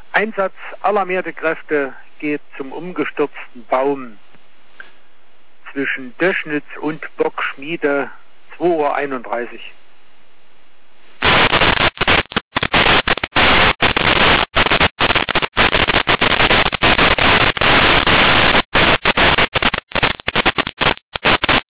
Einsatz alarmierte Kräfte geht zum umgestürzten Baum zwischen Döschnitz und Bockschmiede, 2:31 Uhr.